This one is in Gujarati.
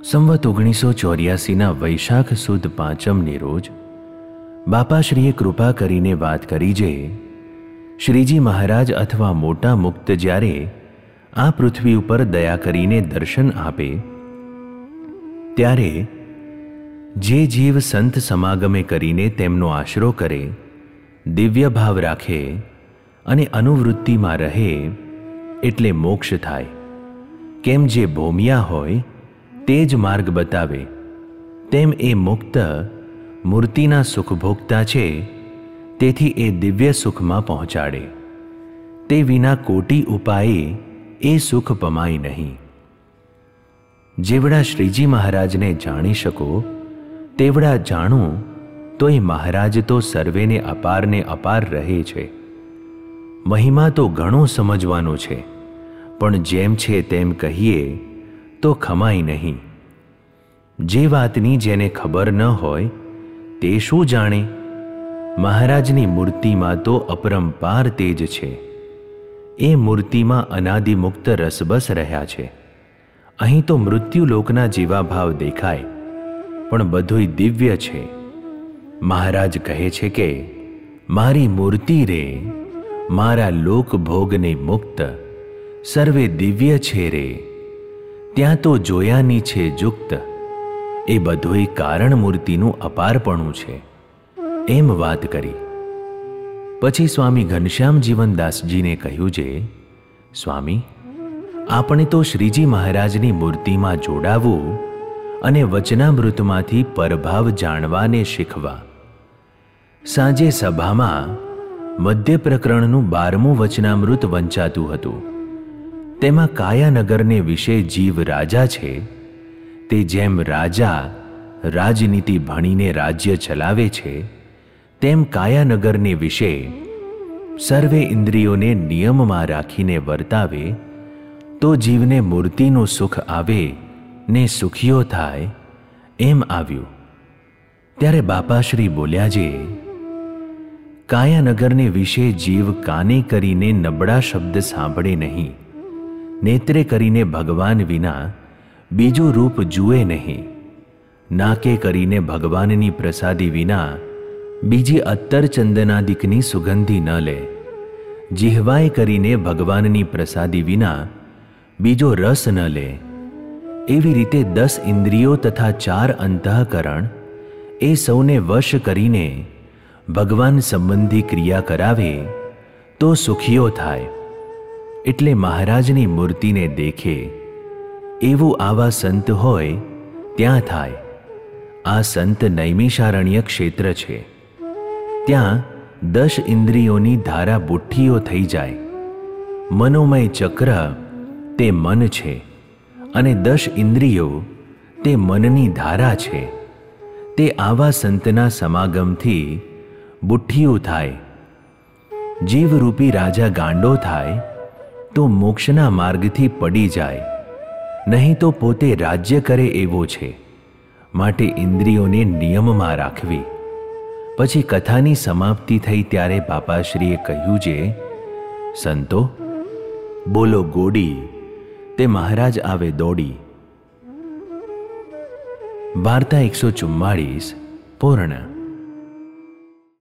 સંવત 1984ના વૈશાખ સુદ પાંચમની રોજ બાપાશ્રીએ કૃપા કરીને વાત કરી જે શ્રીજી મહારાજ અથવા મોટા મુક્ત જ્યારે આ પૃથ્વી ઉપર દયા કરીને દર્શન આપે ત્યારે જે જીવ સંત સમાગમે કરીને તેમનો આશરો કરે, દિવ્ય ભાવ રાખે અને અનુવૃત્તિમાં રહે એટલે મોક્ષ થાય. કેમ જે ભોમિયા હોય તે જ માર્ગ બતાવે, તેમ એ મુક્ત મૂર્તિના સુખભોગતા છે, તેથી એ દિવ્ય સુખમાં પહોંચાડે. તે વિના કોટી ઉપાયે એ સુખ પમાય નહીં. જેવડા શ્રીજી મહારાજને જાણી શકો તેવડા જાણું તો એ મહારાજ તો સર્વેને અપારને અપાર રહે છે. મહિમા તો ઘણો સમજવાનો છે, પણ જેમ છે તેમ કહીએ તો ખમાય નહીં. જે વાતની જેને ખબર ન હોય તે શું જાણે? મહારાજની મૂર્તિમાં તો અપરંપાર તેજ છે. એ મૂર્તિમાં અનાદિમુક્ત રસબસ રહ્યા છે. અહીં તો મૃત્યુલોકના જેવા ભાવ દેખાય, પણ બધુંય દિવ્ય છે. મહારાજ કહે છે કે મારી મૂર્તિ રે, મારા લોકભોગને મુક્ત, સર્વે દિવ્ય છે રે, ત્યાં તો જોયાની છે જુક્ત. એ બધુંય કારણ મૂર્તિનું અપારપણું છે, એમ વાત કરી. પછી સ્વામી ઘનશ્યામ જીવનદાસજીને કહ્યું છે, સ્વામી, આપણે તો શ્રીજી મહારાજની મૂર્તિમાં જોડાવું અને વચનામૃતમાંથી પરભાવ જાણવાને શીખવા. સાંજે સભામાં મધ્ય પ્રકરણનું 12મું વચનામૃત વંચાતું હતું. તેમાં કાયાનગરને વિશે જીવ રાજા છે, તે જેમ રાજા રાજનીતિ ભણીને રાજ્ય ચલાવે છે, તેમ કાયાનગરને વિશે સર્વે ઇન્દ્રિયોને નિયમમાં રાખીને વર્તાવે તો જીવને મૂર્તિનું સુખ આવે ને સુખીઓ થાય. એમ આવ્યું. ત્યારે બાપાશ્રી બોલ્યા જે કાયાનગરને વિશે જીવ કાને કરીને નબળા શબ્દ સાંભળે નહીં, નેત્રે કરીને ભગવાન વિના બીજું રૂપ જુએ નહીં, નાકે કરીને ભગવાનની પ્રસાદી વિના બીજી અત્તર ચંદનાદિકની સુગંધી ન લે, જીહવાય કરીને ભગવાનની પ્રસાદી વિના બીજો રસ ન લે. એવી રીતે 10 ઇન્દ્રિયો તથા 4 અંતઃકરણ એ સૌને વશ કરીને ભગવાન સંબંધી ક્રિયા કરાવે તો સુખીઓ થાય. એટલે મહારાજની મૂર્તિને દેખે એવું આવા સંત હોય ત્યાં થાય. આ સંત નૈમિષારણ્ય ક્ષેત્ર છે. ત્યાં 10 ઇન્દ્રિયોની ધારા બુઠ્ઠીઓ થઈ જાય. મનોમય ચક્ર તે મન છે અને 10 ઇન્દ્રિયો તે મનની ધારા છે. તે આવા સંતના સમાગમથી બુઠ્ઠીઓ થાય. જીવરૂપી રાજા ગાંડો થાય તો મોક્ષના માર્ગથી પડી જાય, નહીં તો પોતે રાજ્ય કરે એવો છે. માટે ઇન્દ્રિયોને નિયમમાં રાખવી. પછી કથાની સમાપ્તિ થઈ ત્યારે બાપાશ્રીએ કહ્યું જે સંતો બોલો ગોડી, તે મહારાજ આવે દોડી. વાર્તા 144 પૂર્ણ.